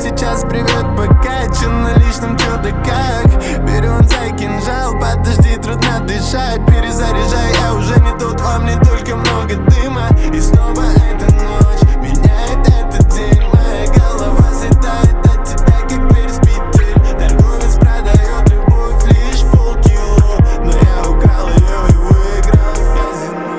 сейчас привет, пока. Че на личном, чё да как. Переонцай, кинжал, подожди, трудно дышать. Перезаряжай, я уже не тот, во мне только много дыма. И снова эта ночь меняет этот день. Моя голова слетает от тебя, как перспектив. Торговец продает любовь лишь полкило, но я украл ее и выиграл в казино.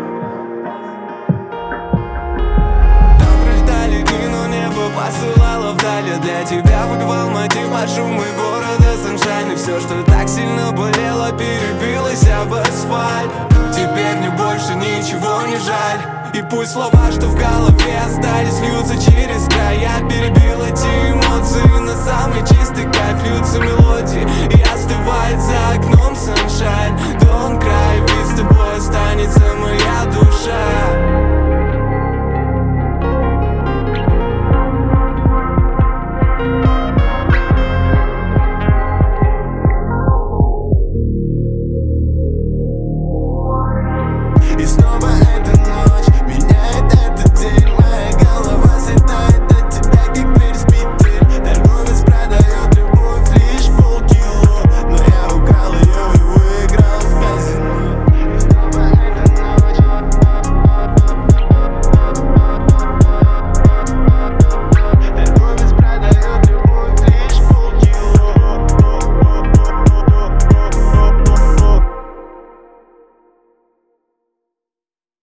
Там пролетали дни, но небо посылало вдали. Для тебя выгвал мотив под шумы города Саншайн. И все, что так сильно болело, перебилось об асфальт. Теперь мне больше ничего не жаль. И пусть слова, что в голове остались, льются через